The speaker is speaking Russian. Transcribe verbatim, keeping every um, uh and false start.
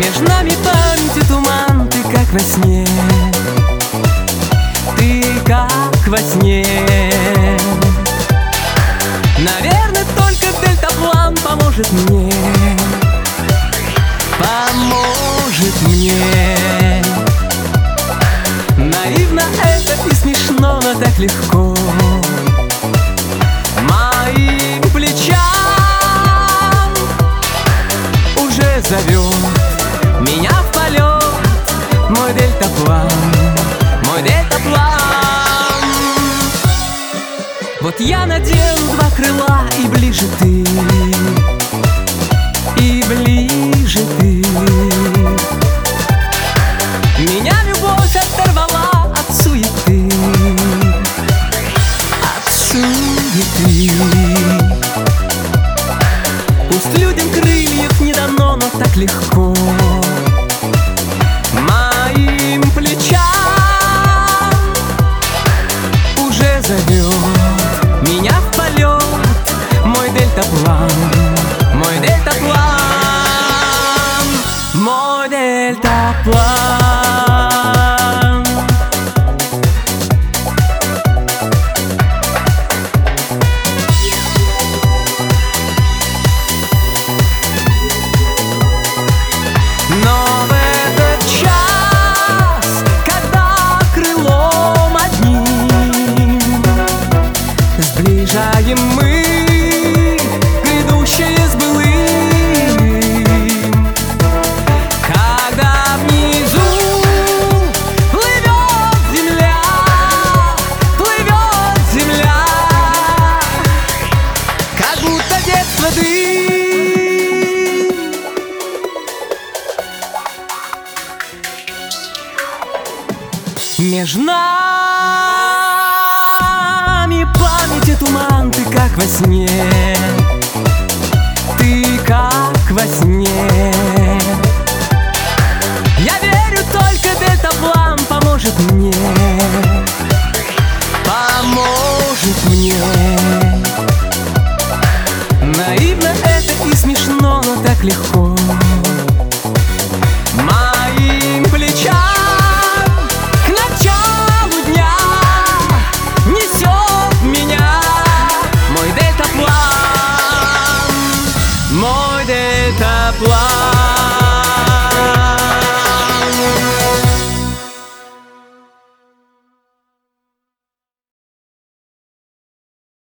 Между нами память и туман, ты как во сне, ты как во сне. Наверное, только дельтаплан поможет мне, поможет мне. Наивно это и смешно, но так легко. Моим плечам уже зовет меня в полет мой дельтаплан, мой дельтаплан. Вот я надену два крыла, и ближе ты, и ближе ты. Меня любовь оторвала от суеты, от суеты. Пусть людям крыльев не дано, но так легко. Моим плечам уже зовет меня в полет мой дельтаплан, мой дельтаплан, мой дельтаплан. Но в этот час, когда крылом одним сближаем мы грядущее с былым, когда внизу плывет земля, плывет земля, как будто детство дым. Между нами память и туман, ты как во сне,